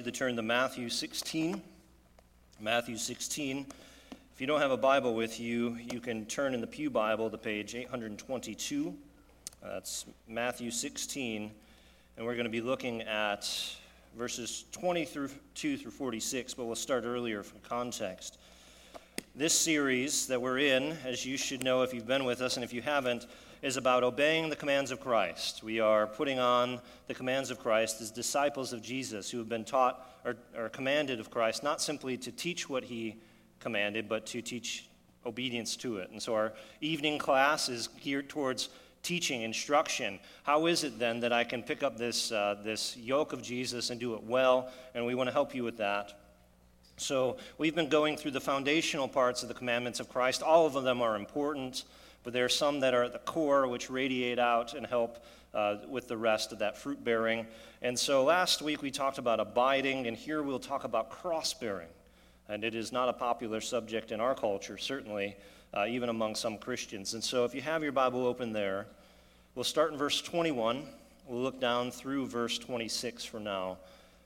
to turn to Matthew 16. Matthew 16. If you don't have a Bible with you, you can turn in the Pew Bible to page 822. That's Matthew 16, and we're going to be looking at verses 22 through 46, but we'll start earlier for context. This series that we're in, as you should know if you've been with us, and if you haven't, is about obeying the commands of Christ. We are putting on the commands of Christ as disciples of Jesus who have been taught or commanded of Christ, not simply to teach what he commanded, but to teach obedience to it. And so our evening class is geared towards teaching, instruction. How is it then that I can pick up this yoke of Jesus and do it well? And we want to help you with that. So we've been going through the foundational parts of the commandments of Christ. All of them are important, but there are some that are at the core which radiate out and help with the rest of that fruit bearing. And so last week we talked about abiding, and here we'll talk about cross bearing. And it is not a popular subject in our culture, certainly, even among some Christians. And so if you have your Bible open there, we'll start in verse 21. We'll look down through verse 26 for now.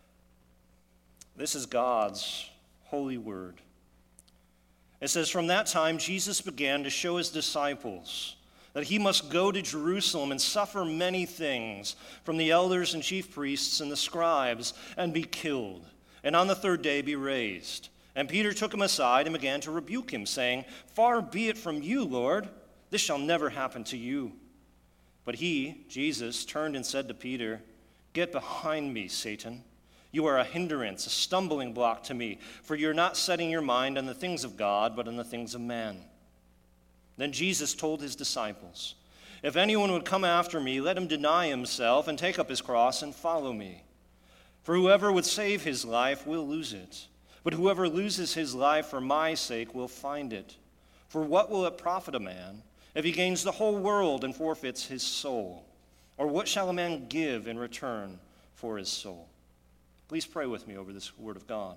This is God's holy word. It says, "From that time Jesus began to show his disciples that he must go to Jerusalem and suffer many things from the elders and chief priests and the scribes and be killed, and on the third day be raised. And Peter took him aside and began to rebuke him, saying, 'Far be it from you, Lord, this shall never happen to you.' But he, Jesus, turned and said to Peter, 'Get behind me, Satan. You are a hindrance, a stumbling block to me, for you're not setting your mind on the things of God, but on the things of man.' Then Jesus told his disciples, 'If anyone would come after me, let him deny himself and take up his cross and follow me. For whoever would save his life will lose it, but whoever loses his life for my sake will find it. For what will it profit a man if he gains the whole world and forfeits his soul? Or what shall a man give in return for his soul?'" Please pray with me over this word of God.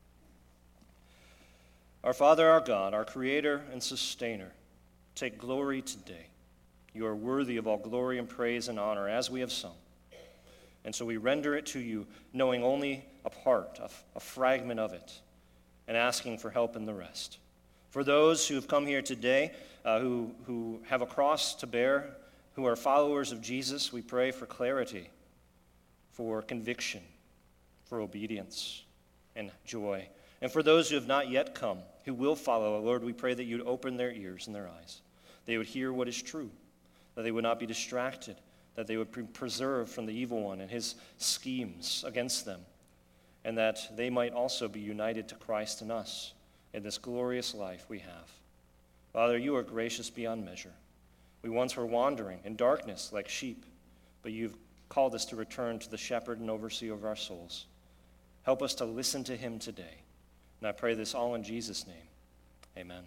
Our Father, our God, our Creator and Sustainer, take glory today. You are worthy of all glory and praise and honor, as we have sung. And so we render it to you, knowing only a part, a fragment of it, and asking for help in the rest. For those who have come here today, who have a cross to bear, who are followers of Jesus, we pray for clarity, for conviction, for obedience and joy. And for those who have not yet come, who will follow, Lord, we pray that you'd open their ears and their eyes. They would hear what is true, that they would not be distracted, that they would be preserved from the evil one and his schemes against them, and that they might also be united to Christ and us in this glorious life we have. Father, you are gracious beyond measure. We once were wandering in darkness like sheep, but you've called us to return to the shepherd and overseer of our souls. Help us to listen to him today. And I pray this all in Jesus' name. Amen.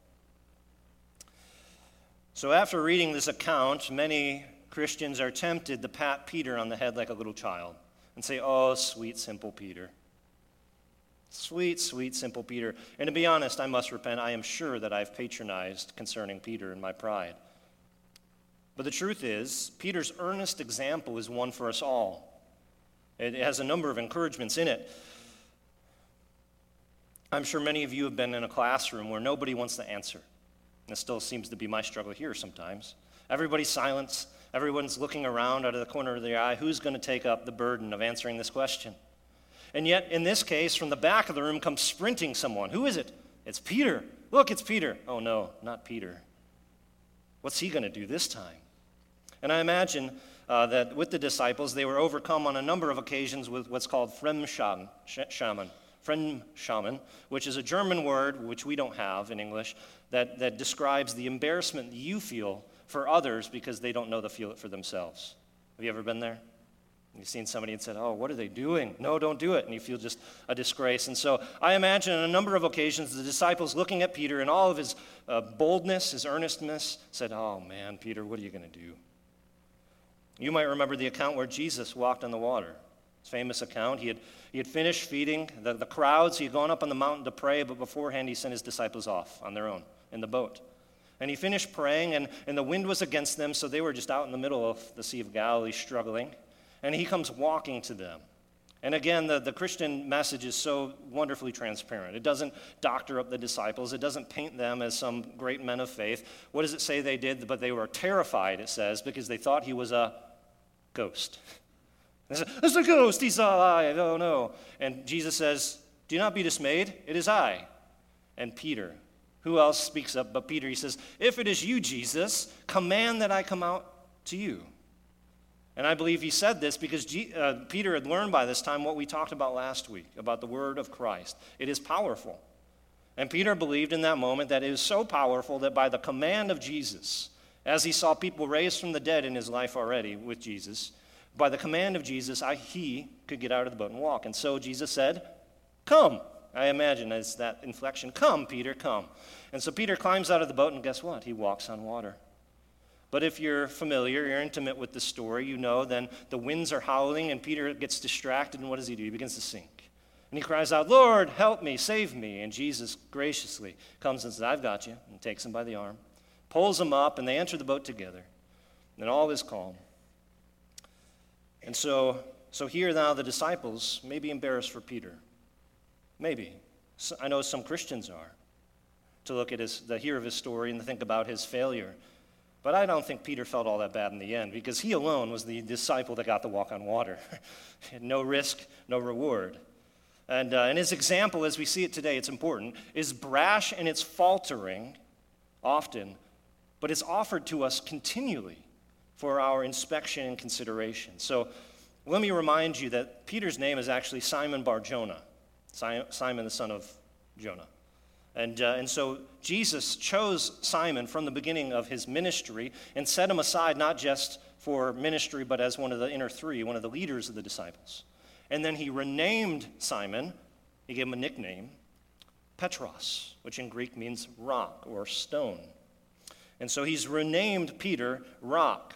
So after reading this account, many Christians are tempted to pat Peter on the head like a little child and say, "Oh, sweet, simple Peter. Sweet, sweet, simple Peter." And to be honest, I must repent. I am sure that I've patronized concerning Peter in my pride. But the truth is, Peter's earnest example is one for us all. It has a number of encouragements in it. I'm sure many of you have been in a classroom where nobody wants to answer. This still seems to be my struggle here sometimes. Everybody's silent. Everyone's looking around out of the corner of their eye. Who's going to take up the burden of answering this question? And yet, in this case, from the back of the room comes sprinting someone. Who is it? It's Peter. Look, it's Peter. Oh, no, not Peter. What's he going to do this time? And I imagine that with the disciples, they were overcome on a number of occasions with what's called Fremdscham, which is a German word, which we don't have in English, that describes the embarrassment you feel for others because they don't know to feel it for themselves. Have you ever been there? You've seen somebody and said, "Oh, what are they doing?" "No, don't do it." And you feel just a disgrace. And so I imagine on a number of occasions the disciples looking at Peter in all of his boldness, his earnestness, said, "Oh man, Peter, what are you going to do?" You might remember the account where Jesus walked on the water. It's a famous account. He had finished feeding the crowds. He had gone up on the mountain to pray, but beforehand he sent his disciples off on their own in the boat. And he finished praying, and the wind was against them, so they were just out in the middle of the Sea of Galilee struggling. And he comes walking to them. And again, the Christian message is so wonderfully transparent. It doesn't doctor up the disciples. It doesn't paint them as some great men of faith. What does it say they did? But they were terrified, it says, because they thought he was a ghost. They said, "It's a ghost, he's alive, oh no." And Jesus says, "Do not be dismayed, it is I." And Peter, who else speaks up but Peter? He says, "If it is you, Jesus, command that I come out to you." And I believe he said this because Peter had learned by this time what we talked about last week, about the word of Christ. It is powerful. And Peter believed in that moment that it was so powerful that by the command of Jesus, as he saw people raised from the dead in his life already with Jesus, by the command of Jesus, he could get out of the boat and walk. And so Jesus said, "Come." I imagine it's that inflection. "Come, Peter, come." And so Peter climbs out of the boat, and guess what? He walks on water. But if you're familiar, you're intimate with the story, you know then the winds are howling, and Peter gets distracted, and what does he do? He begins to sink. And he cries out, "Lord, help me, save me." And Jesus graciously comes and says, "I've got you," and takes him by the arm, pulls him up, and they enter the boat together. And all is calm. And so here now the disciples may be embarrassed for Peter. Maybe. I know some Christians are, to look at hear of his story and to think about his failure. But I don't think Peter felt all that bad in the end, because he alone was the disciple that got to walk on water. No risk, no reward. And his example, as we see it today, it's important, is brash and it's faltering often, but it's offered to us continually for our inspection and consideration. So let me remind you that Peter's name is actually Simon Bar-Jonah, Simon the son of Jonah. And so Jesus chose Simon from the beginning of his ministry and set him aside not just for ministry, but as one of the inner three, one of the leaders of the disciples. And then he renamed Simon, he gave him a nickname, Petros, which in Greek means rock or stone. And so he's renamed Peter Rock.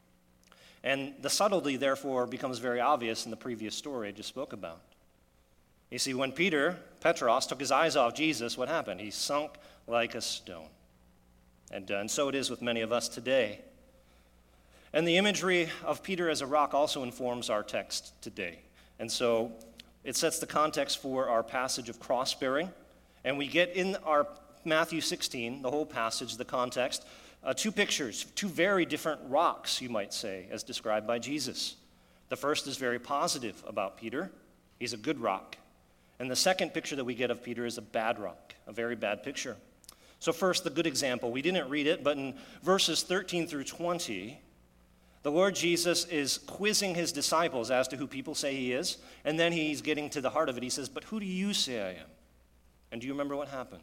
And the subtlety, therefore, becomes very obvious in the previous story I just spoke about. You see, when Petros, took his eyes off Jesus, what happened? He sunk like a stone. And so it is with many of us today. And the imagery of Peter as a rock also informs our text today. And so it sets the context for our passage of cross-bearing. And we get in our Matthew 16, the whole passage, the context, two pictures, two very different rocks, you might say, as described by Jesus. The first is very positive about Peter. He's a good rock. And the second picture that we get of Peter is a bad rock, a very bad picture. So first, the good example. We didn't read it, but in verses 13 through 20, the Lord Jesus is quizzing his disciples as to who people say he is, and then he's getting to the heart of it. He says, "But who do you say I am?" And do you remember what happened?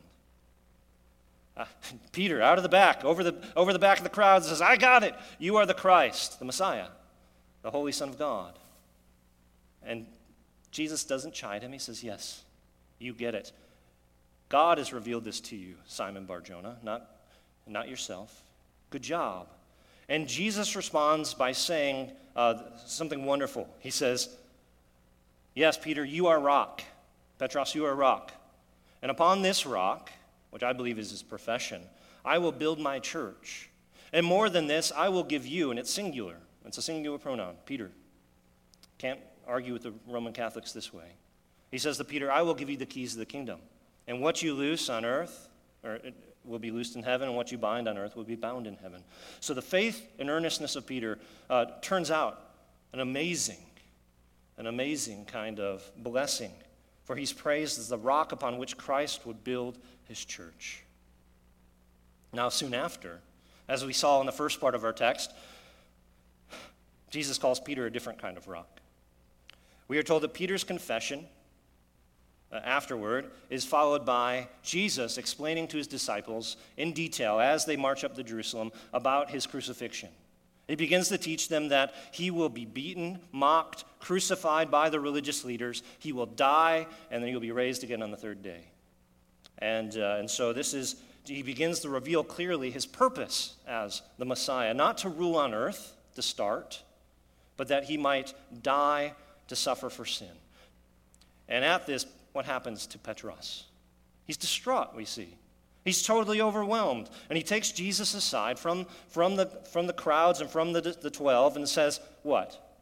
Peter, out of the back, over the back of the crowd, says, "I got it. You are the Christ, the Messiah, the Holy Son of God." And Jesus doesn't chide him. He says, "Yes, you get it. God has revealed this to you, Simon Bar-Jonah, not yourself. Good job." And Jesus responds by saying something wonderful. He says, "Yes, Peter, you are rock. Petros, you are rock. And upon this rock, which I believe is his profession, I will build my church. And more than this, I will give you," and it's singular. It's a singular pronoun, Peter. Can't argue with the Roman Catholics this way. He says to Peter, "I will give you the keys of the kingdom. And what you loose on earth, or it will be loosed in heaven, and what you bind on earth will be bound in heaven." So the faith and earnestness of Peter turns out an amazing kind of blessing. For he's praised as the rock upon which Christ would build his church. Now, soon after, as we saw in the first part of our text, Jesus calls Peter a different kind of rock. We are told that Peter's confession afterward is followed by Jesus explaining to his disciples in detail as they march up to Jerusalem about his crucifixion. He begins to teach them that he will be beaten, mocked, crucified by the religious leaders. He will die, and then he will be raised again on the third day. And so he begins to reveal clearly his purpose as the Messiah, not to rule on earth to start, but that he might die to suffer for sin. And at this, what happens to Petros? He's distraught, we see. He's totally overwhelmed. And he takes Jesus aside from the crowds and from the 12 and says, "What?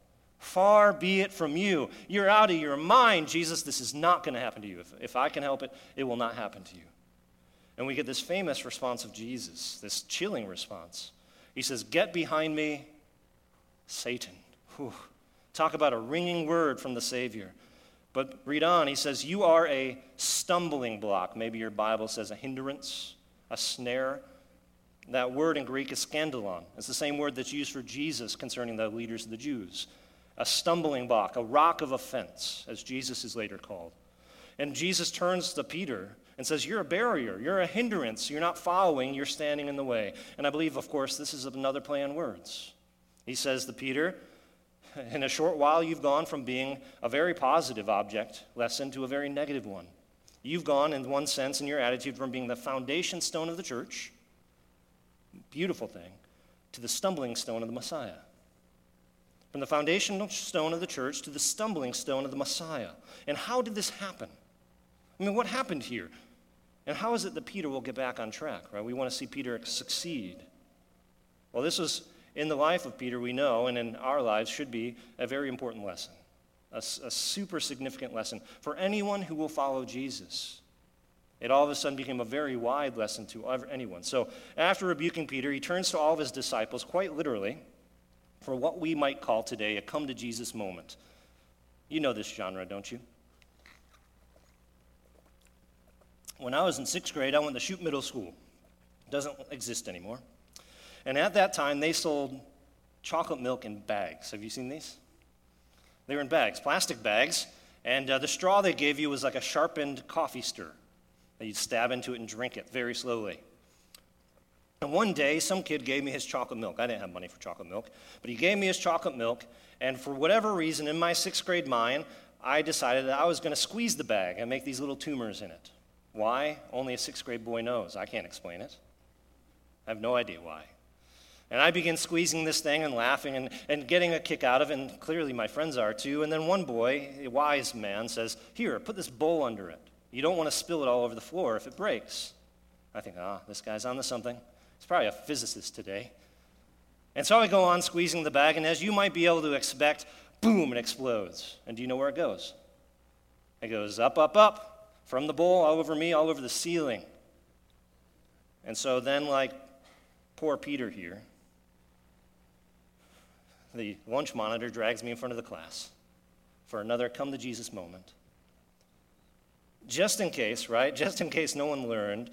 Far be it from you. You're out of your mind, Jesus. This is not going to happen to you. If I can help it, it will not happen to you. And we get this famous response of Jesus, this chilling response. He says, get behind me, Satan. Whew. Talk about a ringing word from the Savior. But read on. He says, you are a stumbling block. Maybe your Bible says a hindrance, a snare. That word in Greek is scandalon. It's the same word that's used for Jesus concerning the leaders of the Jews. A stumbling block, a rock of offense, as Jesus is later called. And Jesus turns to Peter and says, you're a barrier, you're a hindrance, you're not following, you're standing in the way. And I believe, of course, this is another play on words. He says to Peter, in a short while, you've gone from being a very positive object lesson to a very negative one. You've gone, in one sense, in your attitude, from being the foundation stone of the church, beautiful thing, to the stumbling stone of the Messiah. From the foundational stone of the church to the stumbling stone of the Messiah. And how did this happen? I mean, what happened here? And how is it that Peter will get back on track, right? We want to see Peter succeed. Well, this was in the life of Peter, we know, and in our lives should be a very important lesson, a super significant lesson for anyone who will follow Jesus. It all of a sudden became a very wide lesson to anyone. So after rebuking Peter, he turns to all of his disciples, quite literally, for what we might call today a come-to-Jesus moment. You know this genre, don't you? When I was in 6th grade, I went to Shute Middle School. It doesn't exist anymore. And at that time, they sold chocolate milk in bags. Have you seen these? They were in bags, plastic bags, and the straw they gave you was like a sharpened coffee stir that you'd stab into it and drink it very slowly. And one day, some kid gave me his chocolate milk. I didn't have money for chocolate milk, but he gave me his chocolate milk, and for whatever reason, in my 6th grade mind, I decided that I was going to squeeze the bag and make these little tumors in it. Why? Only a 6th grade boy knows. I can't explain it. I have no idea why. And I begin squeezing this thing and laughing and getting a kick out of it, and clearly my friends are too. And then one boy, a wise man, says, here, put this bowl under it. You don't want to spill it all over the floor if it breaks. I think, this guy's onto something. He's probably a physicist today. And so I go on squeezing the bag, and as you might be able to expect, boom, it explodes. And do you know where it goes? It goes up, up, up, from the bowl, all over me, all over the ceiling. And so then, like poor Peter here, the lunch monitor drags me in front of the class for another come-to-Jesus moment. Just in case, right? Just in case no one learned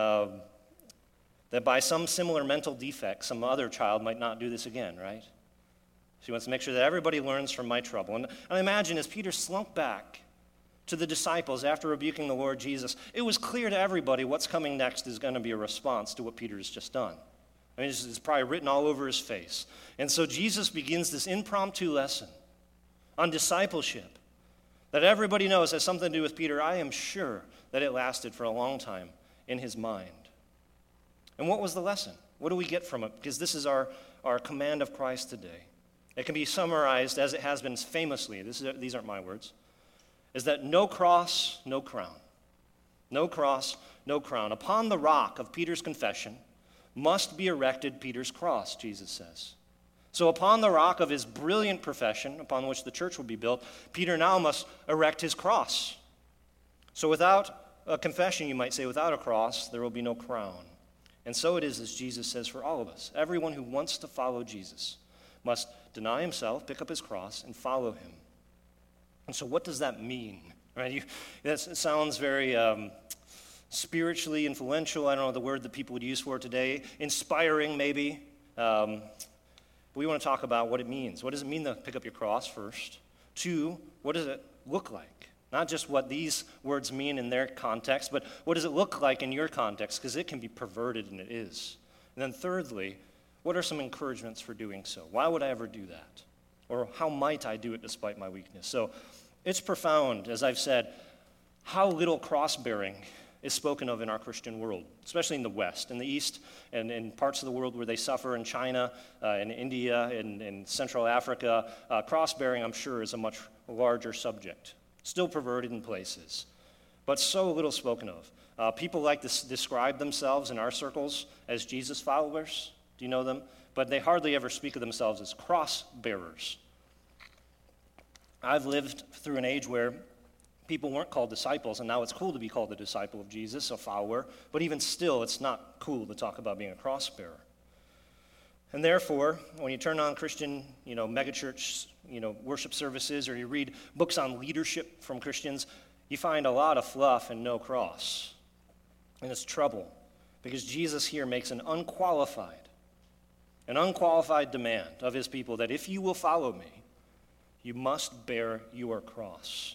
that by some similar mental defect, some other child might not do this again, right? She wants to make sure that everybody learns from my trouble. And I imagine as Peter slunk back to the disciples after rebuking the Lord Jesus, it was clear to everybody what's coming next is going to be a response to what Peter has just done. I mean, it's probably written all over his face. And so Jesus begins this impromptu lesson on discipleship that everybody knows has something to do with Peter. I am sure that it lasted for a long time in his mind. And what was the lesson? What do we get from it? Because this is our command of Christ today. It can be summarized as it has been famously, these aren't my words, is that no cross, no crown. No cross, no crown. Upon the rock of Peter's confession must be erected Peter's cross, Jesus says. So upon the rock of his brilliant profession, upon which the church will be built, Peter now must erect his cross. So without a confession, you might say, without a cross, there will be no crown. And so it is, as Jesus says, for all of us. Everyone who wants to follow Jesus must deny himself, pick up his cross, and follow him. And so what does that mean? Right? It sounds very spiritually influential. I don't know the word that people would use for it today. Inspiring, maybe. We want to talk about what it means. What does it mean to pick up your cross first? 2, what does it look like? Not just what these words mean in their context, but what does it look like in your context? Because it can be perverted, and it is. And then thirdly, what are some encouragements for doing so? Why would I ever do that? Or how might I do it despite my weakness? So it's profound, as I've said, how little cross-bearing is spoken of in our Christian world, especially in the West. In the East and in parts of the world where they suffer, in China, in India, in Central Africa, cross-bearing, I'm sure, is a much larger subject. Still perverted in places, but so little spoken of. People like to describe themselves in our circles as Jesus followers. Do you know them? But they hardly ever speak of themselves as cross bearers. I've lived through an age where people weren't called disciples, and now it's cool to be called a disciple of Jesus, a follower, but even still, it's not cool to talk about being a cross bearer. And therefore, when you turn on Christian, megachurch, worship services, or you read books on leadership from Christians, you find a lot of fluff and no cross. And it's trouble, because Jesus here makes an unqualified demand of his people that if you will follow me, you must bear your cross.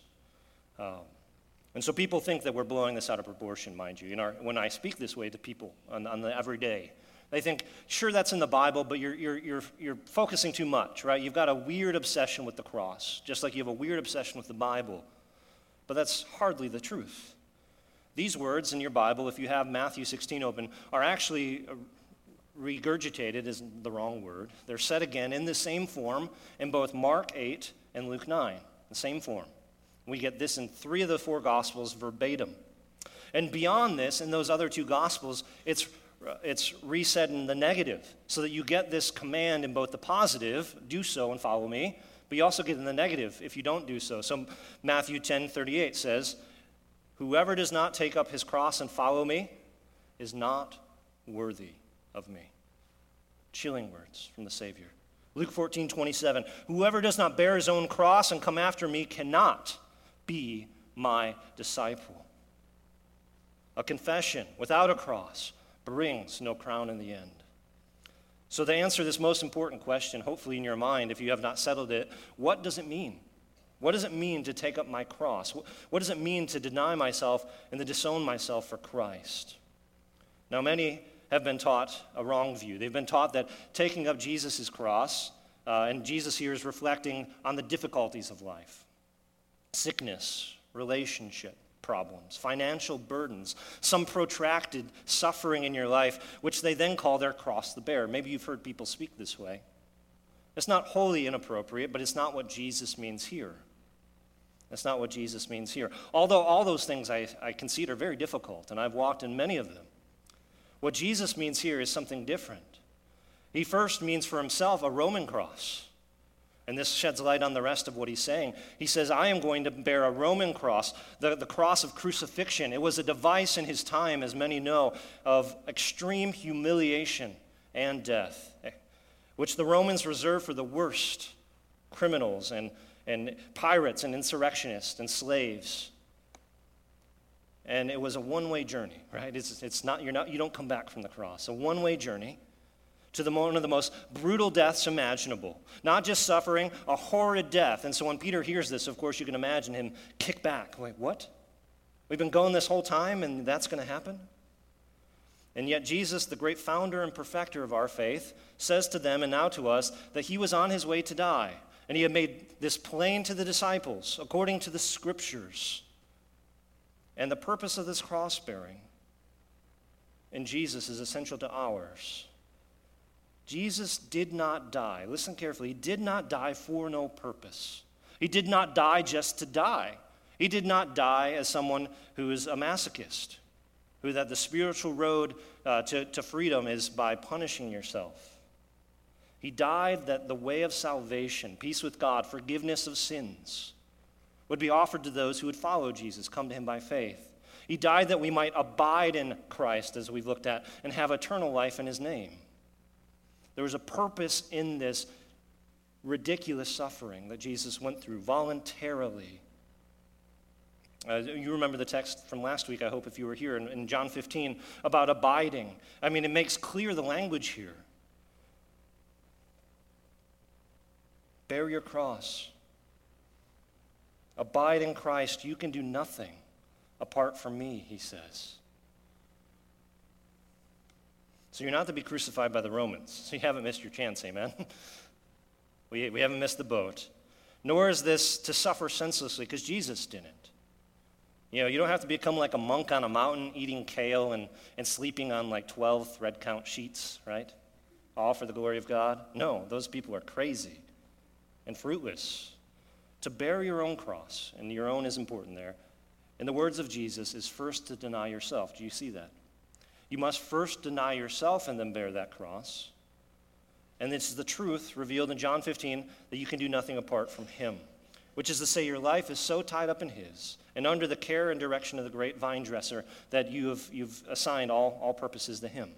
And so people think that we're blowing this out of proportion, mind you. When I speak this way to people on the everyday, they think, sure, that's in the Bible, but you're focusing too much, right? You've got a weird obsession with the cross, just like you have a weird obsession with the Bible. But that's hardly the truth. These words in your Bible, if you have Matthew 16 open, are actually regurgitated, is the wrong word. They're said again in the same form in both Mark 8 and Luke 9, the same form. We get this in 3 of the 4 Gospels verbatim. And beyond this, in those other 2 Gospels, it's reset in the negative, so that you get this command in both the positive, do so and follow me, but you also get in the negative if you don't do so. So Matthew 10:38 says, whoever does not take up his cross and follow me is not worthy of me. Chilling words from the Savior. Luke 14:27, whoever does not bear his own cross and come after me cannot be my disciple. A confession without a cross brings no crown in the end. So to answer this most important question, hopefully in your mind, if you have not settled it, what does it mean? What does it mean to take up my cross? What does it mean to deny myself and to disown myself for Christ? Now, many have been taught a wrong view. They've been taught that taking up Jesus' cross, and Jesus here is reflecting on the difficulties of life. Sickness, relationship problems, financial burdens, some protracted suffering in your life, which they then call their cross to bear. Maybe you've heard people speak this way. It's not wholly inappropriate, but it's not what Jesus means here. That's not what Jesus means here. Although all those things I concede are very difficult, and I've walked in many of them. What Jesus means here is something different. He first means for himself a Roman cross. And this sheds light on the rest of what he's saying. He says, I am going to bear a Roman cross, the cross of crucifixion. It was a device in his time, as many know, of extreme humiliation and death, which the Romans reserved for the worst criminals and pirates and insurrectionists and slaves. And it was a one-way journey, right? You don't come back from the cross. A one-way journey to one of the most brutal deaths imaginable. Not just suffering, a horrid death. And so when Peter hears this, of course, you can imagine him kick back. Wait, what? We've been going this whole time and that's going to happen? And yet Jesus, the great founder and perfecter of our faith, says to them and now to us that he was on his way to die. And he had made this plain to the disciples according to the Scriptures. And the purpose of this cross-bearing in Jesus is essential to ours. Jesus did not die. Listen carefully. He did not die for no purpose. He did not die just to die. He did not die as someone who is a masochist, who that the spiritual road to freedom is by punishing yourself. He died that the way of salvation, peace with God, forgiveness of sins, would be offered to those who would follow Jesus, come to him by faith. He died that we might abide in Christ, as we've looked at, and have eternal life in his name. There was a purpose in this ridiculous suffering that Jesus went through voluntarily. You remember the text from last week, I hope, if you were here, in John 15, about abiding. I mean, it makes clear the language here. Bear your cross. Abide in Christ. You can do nothing apart from me, he says. So you're not to be crucified by the Romans. So you haven't missed your chance, amen? We haven't missed the boat. Nor is this to suffer senselessly, because Jesus didn't. You don't have to become like a monk on a mountain eating kale and sleeping on like 12 thread count sheets, right? All for the glory of God. No, those people are crazy and fruitless. To bear your own cross, and your own is important there, in the words of Jesus, is first to deny yourself. Do you see that? You must first deny yourself and then bear that cross. And this is the truth revealed in John 15, that you can do nothing apart from him. which is to say your life is so tied up in his and under the care and direction of the great vine dresser that you've assigned all purposes to him.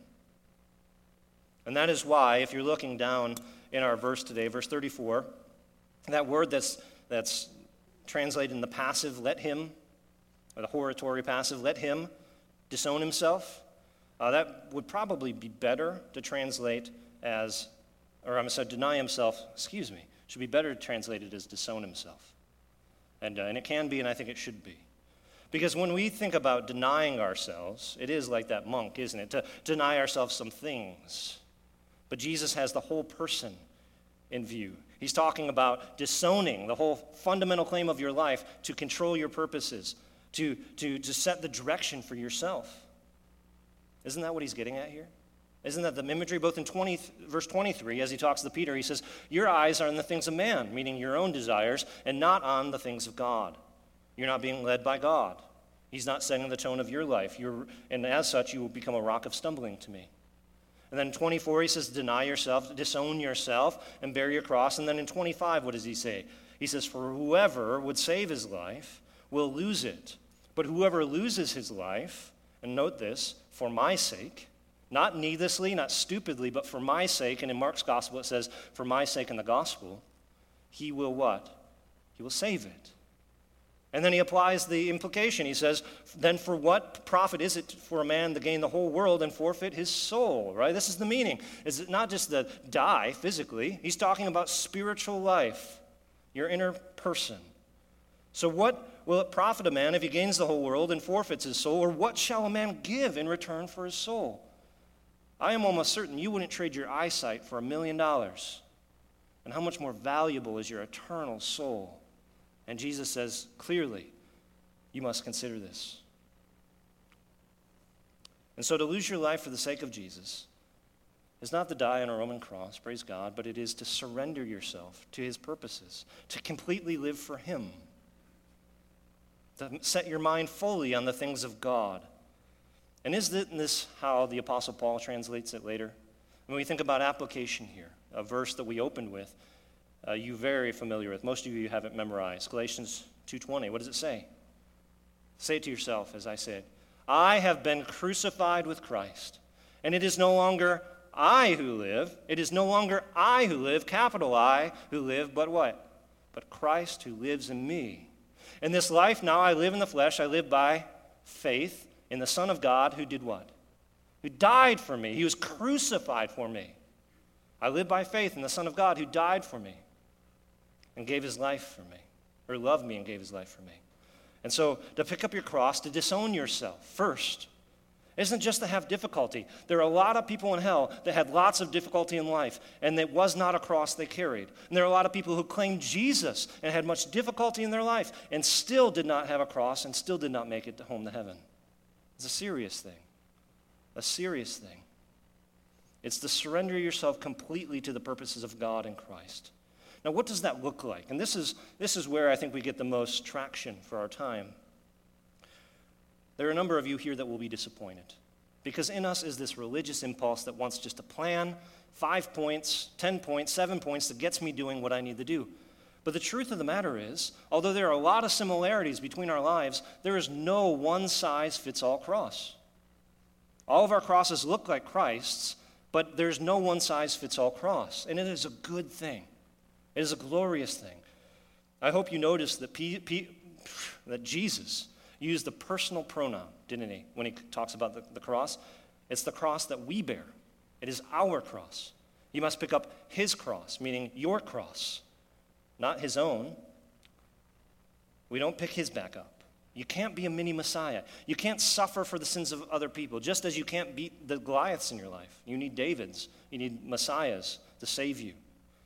And that is why, if you're looking down in our verse today, verse 34, that word that's translated in the passive, let him, or the hortatory passive, let him disown himself, that would probably be better to translate as, deny himself, should be better translated as disown himself. And it can be, and I think it should be. Because when we think about denying ourselves, it is like that monk, isn't it? To deny ourselves some things. But Jesus has the whole person in view. He's talking about disowning the whole fundamental claim of your life to control your purposes, to set the direction for yourself. Isn't that what he's getting at here? Isn't that the imagery? Both in verse 23, as he talks to Peter, he says, your eyes are on the things of man, meaning your own desires, and not on the things of God. You're not being led by God. He's not setting the tone of your life. And as such, you will become a rock of stumbling to me. And then in 24, he says, deny yourself, disown yourself, and bear your cross. And then in 25, what does he say? He says, for whoever would save his life will lose it. But whoever loses his life, and note this, for my sake, not needlessly, not stupidly, but for my sake, and in Mark's gospel it says, for my sake in the gospel, he will what? He will save it. And then he applies the implication. He says, then for what profit is it for a man to gain the whole world and forfeit his soul, right? This is the meaning. Is it not just to die physically? He's talking about spiritual life, your inner person. So what will it profit a man if he gains the whole world and forfeits his soul? Or what shall a man give in return for his soul? I am almost certain you wouldn't trade your eyesight for $1 million. And how much more valuable is your eternal soul? And Jesus says, clearly, you must consider this. And so to lose your life for the sake of Jesus is not to die on a Roman cross, praise God, but it is to surrender yourself to his purposes, to completely live for him, to set your mind fully on the things of God. And isn't this how the Apostle Paul translates it later? When we think about application here, a verse that we opened with, you're very familiar with. Most of you have it memorized. Galatians 2:20. What does it say? Say it to yourself, as I said. I have been crucified with Christ, and it is no longer I who live. It is no longer I who live, capital I, who live, but what? But Christ who lives in me. In this life now I live in the flesh. I live by faith in the Son of God who did what? Who died for me. He was crucified for me. I live by faith in the Son of God who died for me and gave his life for me, or loved me and gave his life for me. And so to pick up your cross, to disown yourself first, isn't just to have difficulty. There are a lot of people in hell that had lots of difficulty in life, and it was not a cross they carried. And there are a lot of people who claimed Jesus and had much difficulty in their life and still did not have a cross and still did not make it home to heaven. It's a serious thing. A serious thing. It's to surrender yourself completely to the purposes of God in Christ. Now, what does that look like? And this is where I think we get the most traction for our time. There are a number of you here that will be disappointed because in us is this religious impulse that wants just a plan, 5 points, 10 points, 7 points that gets me doing what I need to do. But the truth of the matter is, although there are a lot of similarities between our lives, there is no one-size-fits-all cross. All of our crosses look like Christ's, but there's no one-size-fits-all cross, and it is a good thing. It is a glorious thing. I hope you noticed that that Jesus used the personal pronoun, didn't he, when he talks about the cross? It's the cross that we bear. It is our cross. You must pick up his cross, meaning your cross, not his own. We don't pick his back up. You can't be a mini Messiah. You can't suffer for the sins of other people, just as you can't beat the Goliaths in your life. You need Davids. You need Messiahs to save you.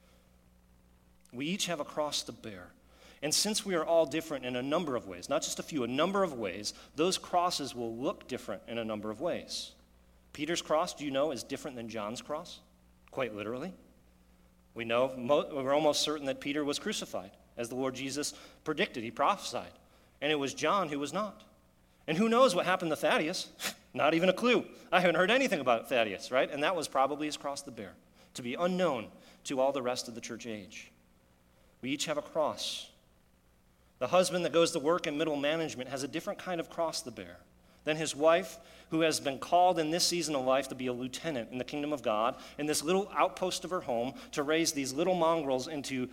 We each have a cross to bear. And since we are all different in a number of ways, not just a few, a number of ways, those crosses will look different in a number of ways. Peter's cross, do you know, is different than John's cross? Quite literally. We know, we're almost certain that Peter was crucified, as the Lord Jesus predicted. He prophesied. And it was John who was not. And who knows what happened to Thaddeus? Not even a clue. I haven't heard anything about Thaddeus, right? And that was probably his cross to bear, to be unknown to all the rest of the church age. We each have a cross. The husband that goes to work in middle management has a different kind of cross to bear than his wife, who has been called in this season of life to be a lieutenant in the kingdom of God, in this little outpost of her home, to raise these little mongrels into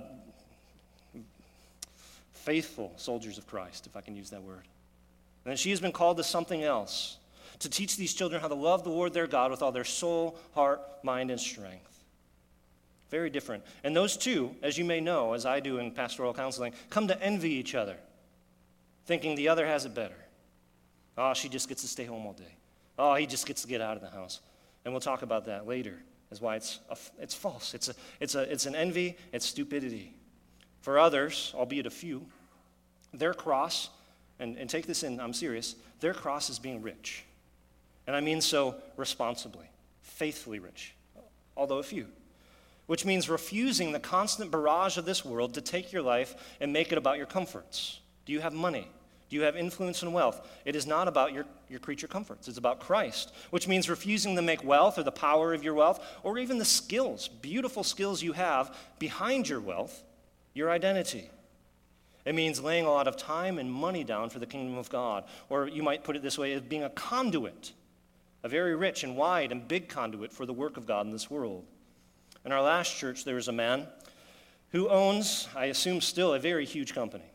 faithful soldiers of Christ, if I can use that word. And then she has been called to something else, to teach these children how to love the Lord their God with all their soul, heart, mind, and strength. Very different. And those two, as you may know, as I do in pastoral counseling, come to envy each other, thinking the other has it better. Oh, she just gets to stay home all day. Oh, he just gets to get out of the house. And we'll talk about that later, as why it's false. It's an envy, it's stupidity. For others, albeit a few, their cross, and take this in, I'm serious, their cross is being rich. And I mean so responsibly, faithfully rich, although a few. Which means refusing the constant barrage of this world to take your life and make it about your comforts. Do you have money? Do you have influence and wealth? It is not about your creature comforts. It's about Christ, which means refusing to make wealth or the power of your wealth or even the skills, beautiful skills you have behind your wealth, your identity. It means laying a lot of time and money down for the kingdom of God. Or you might put it this way, as being a conduit, a very rich and wide and big conduit for the work of God in this world. In our last church, there was a man who owns, I assume still, a very huge company.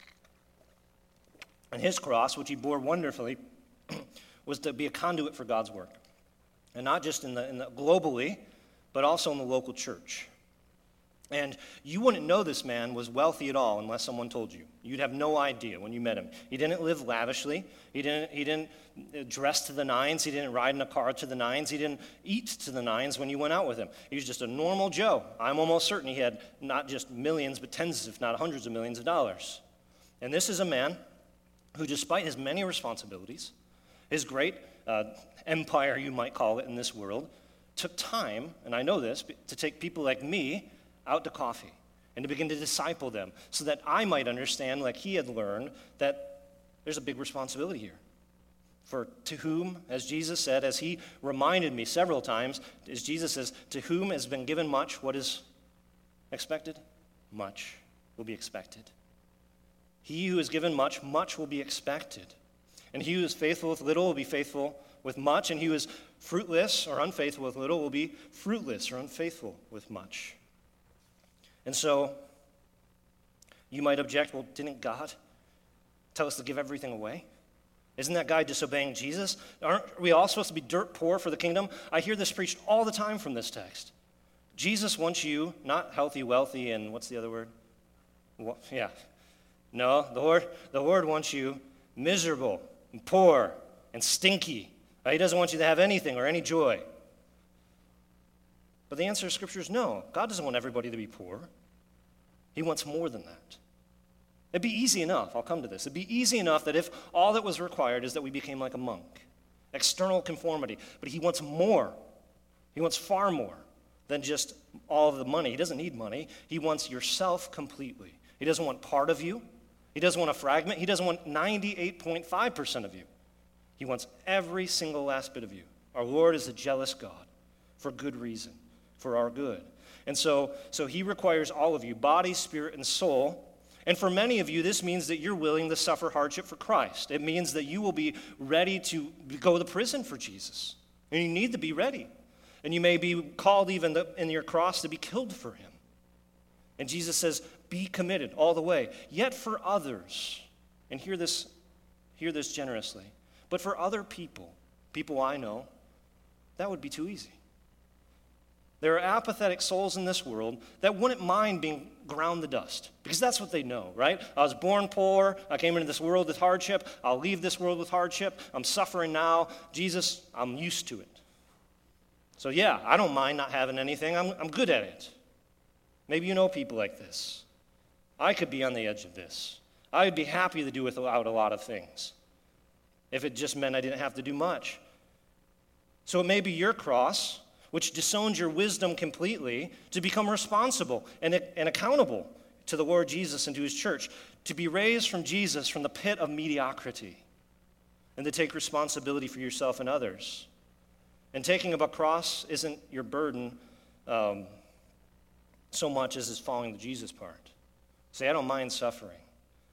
And his cross, which he bore wonderfully, was to be a conduit for God's work. And not just in the globally, but also in the local church. And you wouldn't know this man was wealthy at all unless someone told you. You'd have no idea when you met him. He didn't live lavishly. He didn't dress to the nines. He didn't ride in a car to the nines. He didn't eat to the nines when you went out with him. He was just a normal Joe. I'm almost certain he had not just millions, but tens, if not hundreds of millions of dollars. And this is a man who, despite his many responsibilities, his great empire, you might call it, in this world, took time, and I know this, to take people like me out to coffee and to begin to disciple them so that I might understand, like he had learned, that there's a big responsibility here. For to whom, as Jesus said, as he reminded me several times, as Jesus says, to whom has been given much, what is expected? Much will be expected. He who is given much, much will be expected. And he who is faithful with little will be faithful with much, and he who is fruitless or unfaithful with little will be fruitless or unfaithful with much. And so, you might object, well, didn't God tell us to give everything away? Isn't that guy disobeying Jesus? Aren't we all supposed to be dirt poor for the kingdom? I hear this preached all the time from this text. Jesus wants you not healthy, wealthy, and what's the other word? Well, yeah. No, the Lord wants you miserable and poor and stinky. He doesn't want you to have anything or any joy. But the answer to Scripture is no. God doesn't want everybody to be poor. He wants more than that. It'd be easy enough, I'll come to this, it'd be easy enough that if all that was required is that we became like a monk, external conformity, but he wants more. He wants far more than just all of the money. He doesn't need money. He wants yourself completely. He doesn't want part of you. He doesn't want a fragment. He doesn't want 98.5% of you. He wants every single last bit of you. Our Lord is a jealous God for good reason, for our good. And so he requires all of you, body, spirit, and soul. And for many of you, this means that you're willing to suffer hardship for Christ. It means that you will be ready to go to prison for Jesus. And you need to be ready. And you may be called even in your cross to be killed for him. And Jesus says, be committed all the way. Yet for others, and hear this generously, but for other people I know, that would be too easy. There are apathetic souls in this world that wouldn't mind being ground to dust, because that's what they know, right? I was born poor. I came into this world with hardship. I'll leave this world with hardship. I'm suffering now. Jesus, I'm used to it. So yeah, I don't mind not having anything. I'm good at it. Maybe you know people like this. I could be on the edge of this. I would be happy to do without a lot of things if it just meant I didn't have to do much. So it may be your cross, which disowns your wisdom completely, to become responsible and accountable to the Lord Jesus and to his church, to be raised from Jesus from the pit of mediocrity, and to take responsibility for yourself and others. And taking up a cross isn't your burden so much as is following the Jesus part. Say, I don't mind suffering.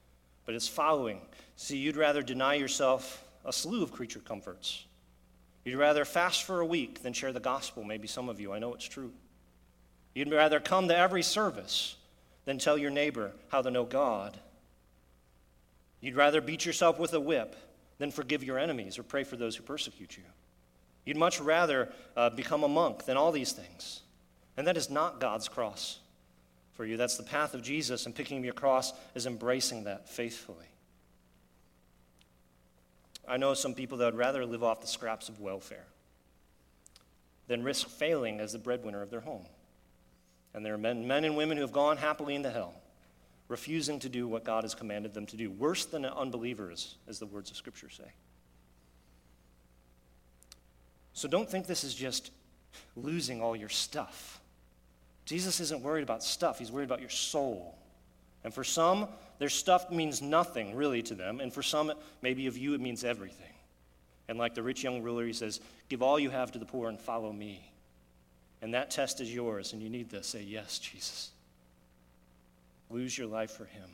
but it's following. See, you'd rather deny yourself a slew of creature comforts. You'd rather fast for a week than share the gospel, maybe some of you. I know it's true. You'd rather come to every service than tell your neighbor how to know God. You'd rather beat yourself with a whip than forgive your enemies or pray for those who persecute you. You'd much rather become a monk than all these things. And that is not God's cross for you. That's the path of Jesus, and picking up your cross is embracing that faithfully. I know some people that would rather live off the scraps of welfare than risk failing as the breadwinner of their home. And there are men and women who have gone happily into hell, refusing to do what God has commanded them to do. Worse than unbelievers, as the words of Scripture say. So don't think this is just losing all your stuff. Jesus isn't worried about stuff. He's worried about your soul. And for some, their stuff means nothing really to them. And for some, maybe of you, it means everything. And like the rich young ruler, he says, give all you have to the poor and follow me. And that test is yours, and you need to say, yes, Jesus. Lose your life for him.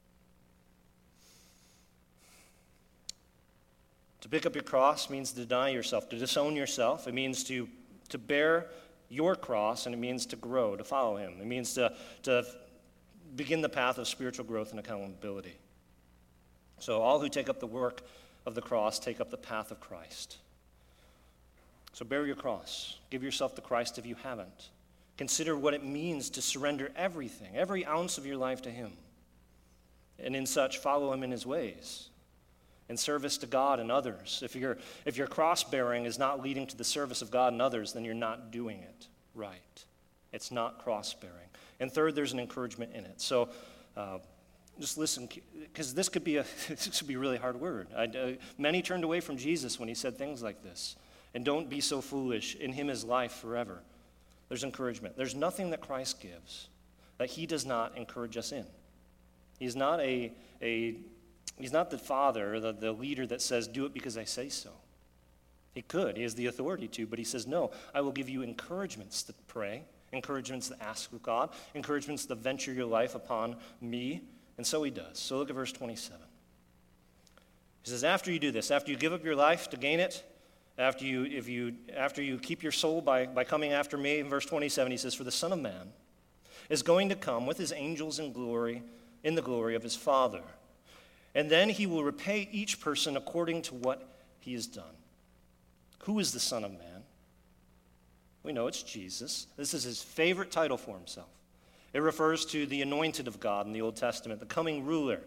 To pick up your cross means to deny yourself, to disown yourself. It means to bear your cross, and it means to grow, to follow him. It means to begin the path of spiritual growth and accountability. So all who take up the work of the cross take up the path of Christ. So bear your cross. Give yourself to Christ if you haven't. Consider what it means to surrender everything, every ounce of your life to him. And in such, follow him in his ways. In service to God and others. If your cross-bearing is not leading to the service of God and others, then you're not doing it right. It's not cross-bearing. And third, there's an encouragement in it. So just listen, because this could be a really hard word. Many turned away from Jesus when he said things like this. And don't be so foolish. In him is life forever. There's encouragement. There's nothing that Christ gives that he does not encourage us in. He's not He's not the father or the leader that says, do it because I say so. He could. He has the authority to, but he says, no, I will give you encouragements to pray, encouragements to ask of God, encouragements to venture your life upon me. And so he does. So look at verse 27. He says, after you do this, after you give up your life to gain it, after you keep your soul by coming after me, in verse 27, he says, for the Son of Man is going to come with his angels in the glory of his Father. And then he will repay each person according to what he has done. Who is the Son of Man? We know it's Jesus. This is his favorite title for himself. It refers to the anointed of God in the Old Testament, the coming ruler.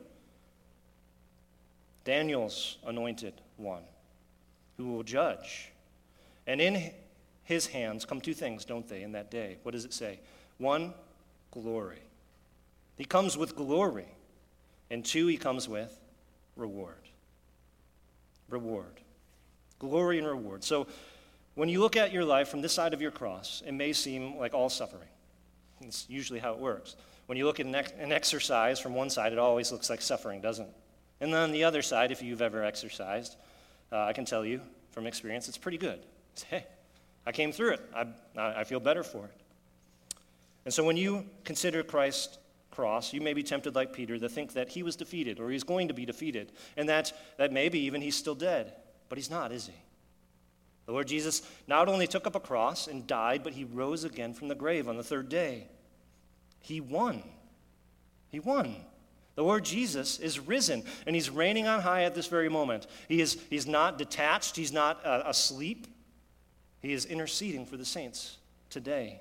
Daniel's anointed one who will judge. And in his hands come two things, don't they, in that day? What does it say? One, glory. He comes with glory. And two, he comes with reward. Reward. Glory and reward. So when you look at your life from this side of your cross, it may seem like all suffering. It's usually how it works. When you look at an exercise from one side, it always looks like suffering, doesn't it? And then on the other side, if you've ever exercised, I can tell you from experience, it's pretty good. It's, hey, I came through it. I feel better for it. And so when you consider Christ's cross, you may be tempted like Peter to think that he was defeated or he's going to be defeated and that maybe even he's still dead. But he's not, is he? The Lord Jesus not only took up a cross and died, but he rose again from the grave on the third day. He won. He won. The Lord Jesus is risen, and he's reigning on high at this very moment. He's not detached. He's not asleep. He is interceding for the saints today.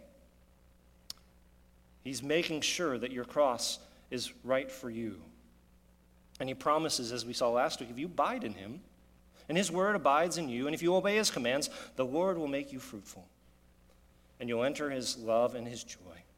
He's making sure that your cross is right for you. And he promises, as we saw last week, if you abide in him, and his word abides in you, and if you obey his commands, the Lord will make you fruitful. And you'll enter his love and his joy.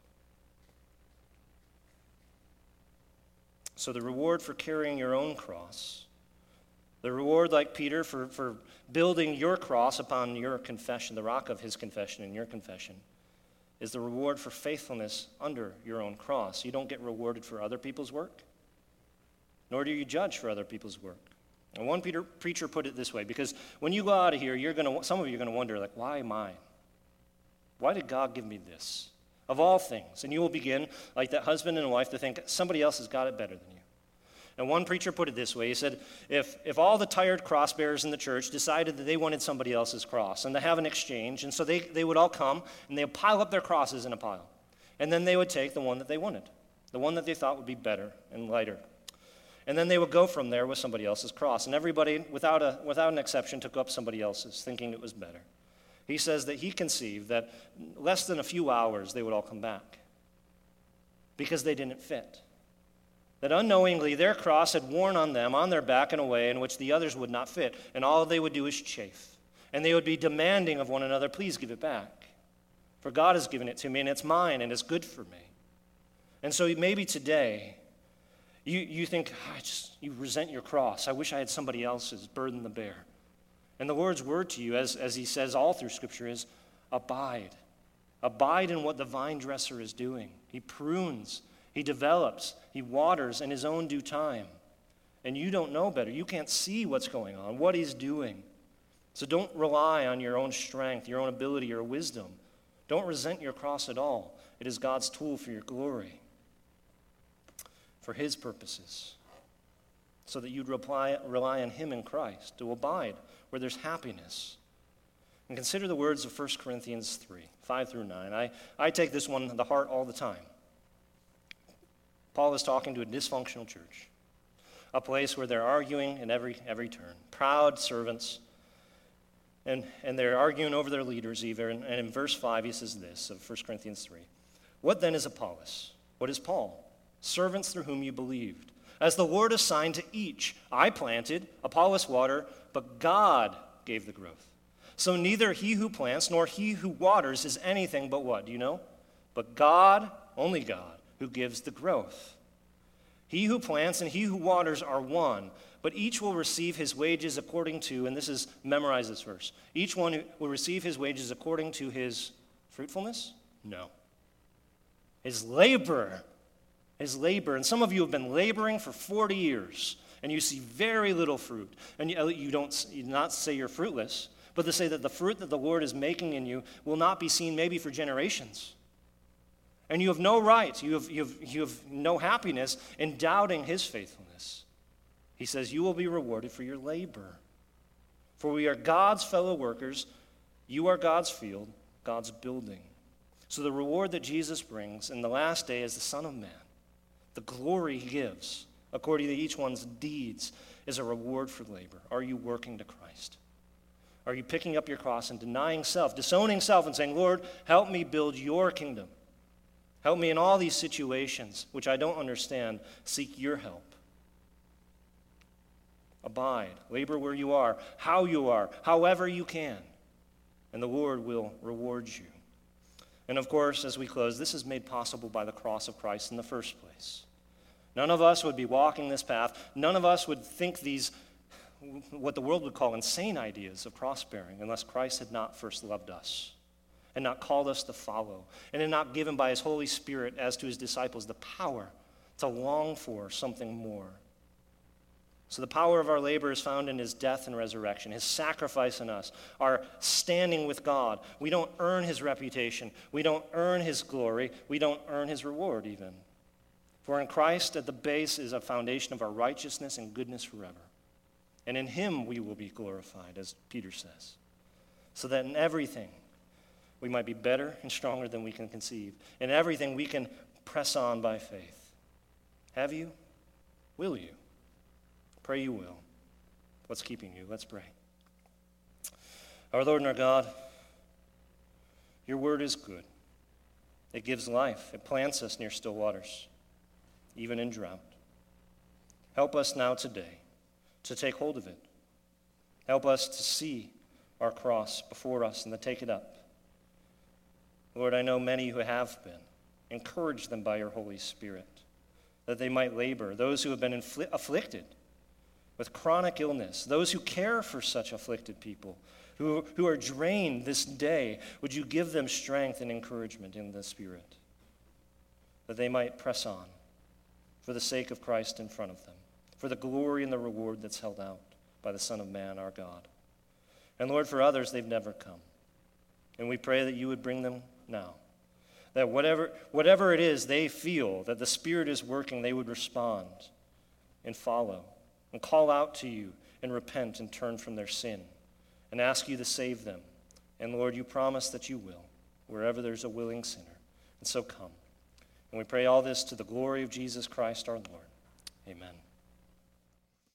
So the reward for carrying your own cross, the reward, like Peter, for building your cross upon your confession, the rock of his confession and your confession, is the reward for faithfulness under your own cross. You don't get rewarded for other people's work, nor do you judge for other people's work. And one preacher put it this way, because when you go out of here, some of you are going to wonder, like, why mine? Why did God give me this? Of all things. And you will begin, like that husband and wife, to think somebody else has got it better than you. And one preacher put it this way. He said, if all the tired cross bearers in the church decided that they wanted somebody else's cross and to have an exchange, and so they would all come and they would pile up their crosses in a pile. And then they would take the one that they wanted, the one that they thought would be better and lighter. And then they would go from there with somebody else's cross. And everybody, without an exception, took up somebody else's, thinking it was better. He says that he conceived that less than a few hours they would all come back because they didn't fit. That unknowingly their cross had worn on them, on their back, in a way in which the others would not fit. And all they would do is chafe. And they would be demanding of one another, please give it back. For God has given it to me, and it's mine, and it's good for me. And so maybe today, you think, you resent your cross. I wish I had somebody else's burden to bear. And the Lord's word to you, as he says all through Scripture, is abide. Abide in what the vine dresser is doing. He prunes, he develops, he waters in his own due time. And you don't know better. You can't see what's going on, what he's doing. So don't rely on your own strength, your own ability, or wisdom. Don't resent your cross at all. It is God's tool for your glory, for his purposes, so that you'd rely on him in Christ, to abide where there's happiness. And consider the words of 1 Corinthians 3, 5 through 9. I take this one to the heart all the time. Paul is talking to a dysfunctional church, a place where they're arguing in every turn, proud servants, and they're arguing over their leaders even. And in verse 5, he says this of 1 Corinthians 3. What then is Apollos? What is Paul? Servants through whom you believed. As the Lord assigned to each, I planted, Apollos watered, but God gave the growth. So neither he who plants nor he who waters is anything but what? Do you know? But God, only God, who gives the growth. He who plants and he who waters are one, but each will receive his wages according to, and memorize this verse, each one will receive his wages according to his fruitfulness? No. His labor. His labor. And some of you have been laboring for 40 years, and you see very little fruit. And you not say you're fruitless, but to say that the fruit that the Lord is making in you will not be seen maybe for generations. And you have no right, you have no happiness in doubting his faithfulness. He says, you will be rewarded for your labor. For we are God's fellow workers. You are God's field, God's building. So the reward that Jesus brings in the last day is the Son of Man. The glory he gives, according to each one's deeds, is a reward for labor. Are you working to Christ? Are you picking up your cross and denying self, disowning self, and saying, Lord, help me build your kingdom. Help me in all these situations, which I don't understand. Seek your help. Abide, labor where you are, how you are, however you can, and the Lord will reward you. And of course, as we close, this is made possible by the cross of Christ in the first place. None of us would be walking this path. None of us would think these, what the world would call insane ideas of cross-bearing, unless Christ had not first loved us and not called us to follow, and had not given by his Holy Spirit as to his disciples the power to long for something more. So the power of our labor is found in his death and resurrection, his sacrifice in us, our standing with God. We don't earn his reputation. We don't earn his glory. We don't earn his reward even. For in Christ at the base is a foundation of our righteousness and goodness forever. And in him we will be glorified, as Peter says. So that in everything we might be better and stronger than we can conceive. In everything we can press on by faith. Have you? Will you? Pray you will. What's keeping you? Let's pray. Our Lord and our God, your word is good. It gives life. It plants us near still waters, even in drought. Help us now today to take hold of it. Help us to see our cross before us and to take it up. Lord, I know many who have been. Encourage them by your Holy Spirit, that they might labor. Those who have been afflicted with chronic illness, those who care for such afflicted people, who are drained this day, would you give them strength and encouragement in the Spirit, that they might press on for the sake of Christ in front of them, for the glory and the reward that's held out by the Son of Man, our God. And Lord, for others, they've never come. And we pray that you would bring them now, that whatever it is they feel that the Spirit is working, they would respond. and follow and call out to you and repent and turn from their sin and ask you to save them. And Lord, you promise that you will, wherever there's a willing sinner. And so come. And we pray all this to the glory of Jesus Christ our Lord. Amen.